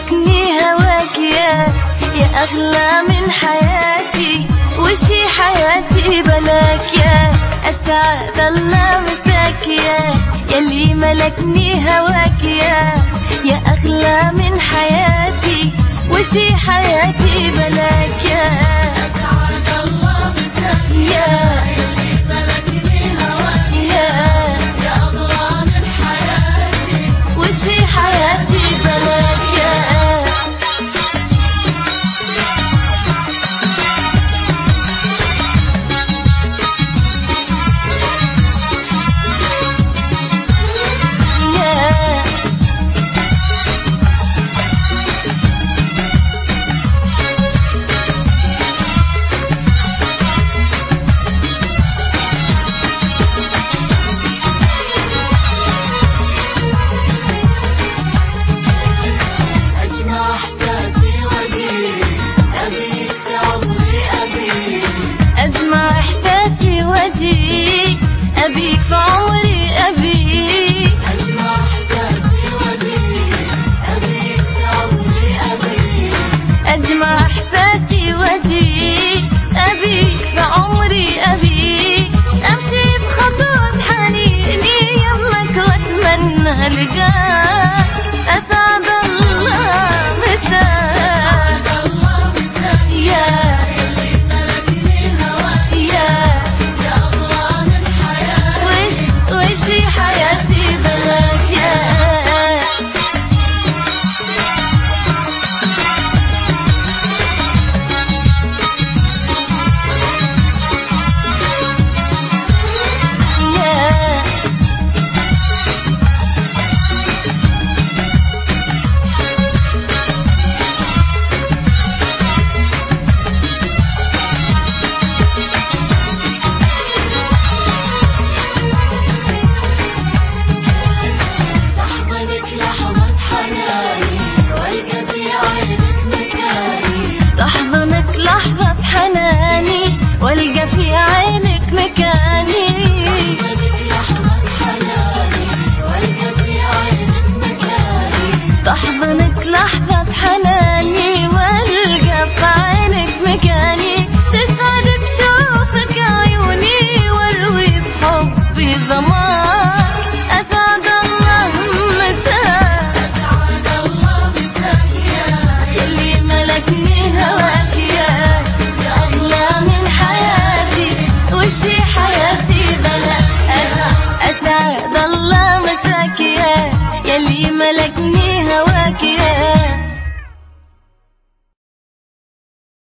ملكني هواك يا أغلى من حياتي، وشي حياتي بلاك يا أسعد الله مساك يا يلي ملكني هواك يا أغلى من حياتي، وشي حياتي بلاك يا أسعد الله مساك يا يلي ملكني هواك يا أغلى من حياتي، وشي حياتي بلاك يا أجمع إحساسي وجهي أبيك في عمري أبيك، أجمع إحساسي وجهي أبيك في عمري أبيك، أجمع إحساسي وجهي أبيك في عمري أبيك، أمشي بخطوات حنيني يمك وأتمنى لقاك. أسعد الله مساك يا وشي حياتي بلاك يا تحضنك لحظة حناني والقى في عينك مكاني، لحظة حناني والقى في عينك مكاني، تحضنك لحظة